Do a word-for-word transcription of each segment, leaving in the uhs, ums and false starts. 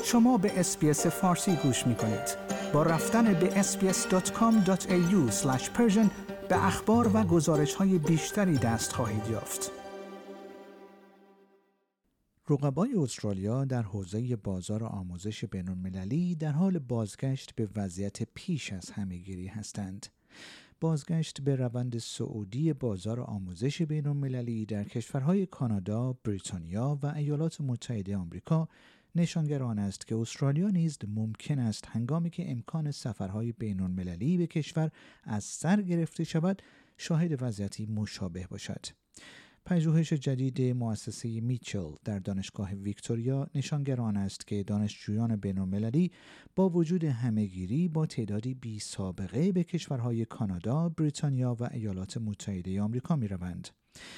شما به اس‌بی‌اس فارسی گوش می‌کنید. با رفتن به اس بی اس دات کام دات ای یو اسلش پرشن به اخبار و گزارش‌های بیشتری دست خواهید یافت. رقبای استرالیا در حوزه بازار آموزش بین‌المللی در حال بازگشت به وضعیت پیش از همه‌گیری هستند. بازگشت به روند صعودی بازار آموزش بین‌المللی در کشورهای کانادا، بریتانیا و ایالات متحده آمریکا نشانگر آن است که استرالیا نیز ممکن است هنگامی که امکان سفرهای بین‌المللی به کشور از سر گرفته شود، شاهد وضعیتی مشابه باشد. پژوهش جدید مؤسسه میچل در دانشگاه ویکتوریا نشانگر آن است که دانشجویان بین‌المللی با وجود همه‌گیری با تعدادی بی سابقه به کشورهای کانادا، بریتانیا و ایالات متحده آمریکا می‌روند.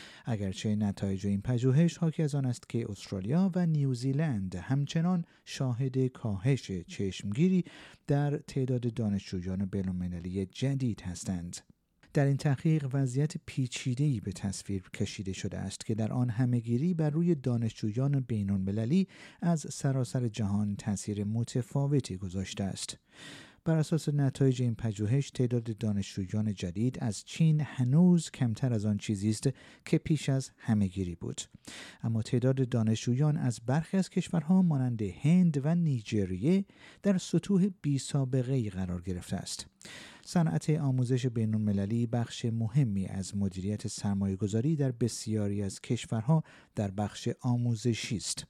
اگرچه نتایج این پژوهش حاکی از آن است که استرالیا و نیوزیلند همچنان شاهد کاهش چشمگیری در تعداد دانشجویان بین‌المللی جدید هستند. در این تحقیق وضعیت پیچیده‌ای به تصویر کشیده شده است که در آن همه‌گیری بر روی دانشجویان بین‌المللی از سراسر جهان تأثیر متفاوتی گذاشته است. بر اساس نتایج این پژوهش تعداد دانشجویان جدید از چین هنوز کمتر از آن چیزی است که پیش از همه‌گیری بود، اما تعداد دانشجویان از برخی از کشورها مانند هند و نیجریه در سطوح بی سابقه‌ای قرار گرفته است. صنعت آموزش بین‌المللی بخش مهمی از مدیریت سرمایه‌گذاری در بسیاری از کشورها در بخش آموزشی است.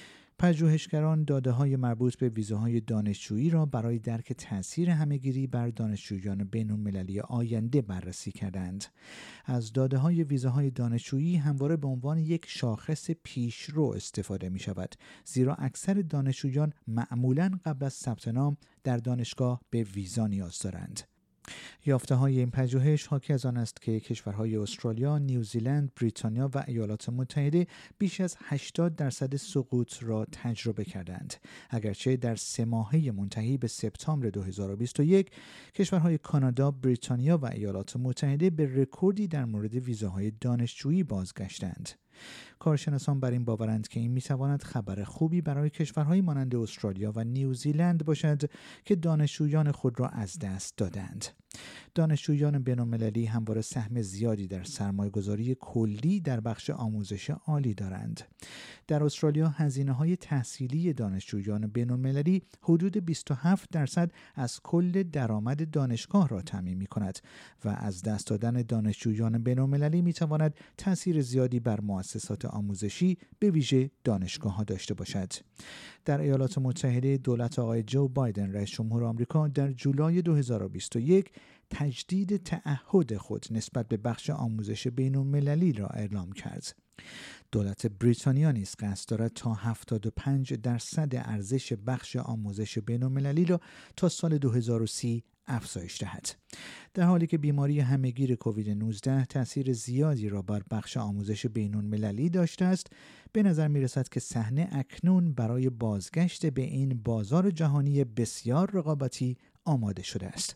پژوهشگران داده‌های مربوط به ویزاهای دانشجویی را برای درک تأثیر همه‌گیری بر دانشجویان بین‌المللی آینده بررسی کردند. از داده‌های ویزاهای دانشجویی همواره به عنوان یک شاخص پیشرو استفاده می‌شود، زیرا اکثر دانشجویان معمولاً قبل از ثبت نام در دانشگاه به ویزا نیاز دارند. یافته‌های این پژوهش حاکی از آن است که کشورهای استرالیا، نیوزیلند، بریتانیا و ایالات متحده بیش از هشتاد درصد سقوط را تجربه کردند. اگرچه در سه ماهه منتهی به سپتامبر دو هزار و بیست و یک کشورهای کانادا، بریتانیا و ایالات متحده به رکوردی در مورد ویزاهای دانشجویی بازگشتند. کارشناسان بر این باورند که این میتواند خبر خوبی برای کشورهای مانند استرالیا و نیوزیلند باشد که دانشجویان خود را از دست دادند. دانشجویان بین‌المللی همواره سهم زیادی در سرمایه‌گذاری کلی در بخش آموزش عالی دارند. در استرالیا هزینه‌های تحصیلی دانشجویان بین‌المللی حدود بیست و هفت درصد از کل درآمد دانشگاه را تامین می‌کند و از دست دادن دانشجویان بین‌المللی می‌تواند تأثیر زیادی بر مؤسسات آموزشی به ویژه دانشگاه‌ها داشته باشد. در ایالات متحده دولت آقای جو بایدن رئیس جمهور آمریکا در جولای دو هزار و بیست و یک تجدید تعهد خود نسبت به بخش آموزش بین‌المللی را اعلام کرد. دولت بریتانیا نیز قصد دارد تا هفتاد و پنج درصد ارزش بخش آموزش بین‌المللی را تا سال دو هزار و سی افزایش دهد. در حالی که بیماری همه‌گیر کووید نوزده تأثیر زیادی را بر بخش آموزش بین‌المللی داشته است، به نظر می‌رسد که صحنه اکنون برای بازگشت به این بازار جهانی بسیار رقابتی آماده شده است.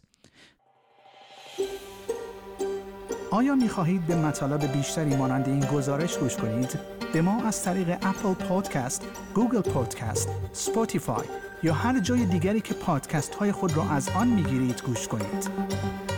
آیا می‌خواهید به مطالب بیشتری مانند این گزارش گوش کنید؟ به ما از طریق اپل پادکست، گوگل پادکست، اسپاتیفای یا هر جای دیگری که پادکست‌های خود را از آن می‌گیرید گوش کنید.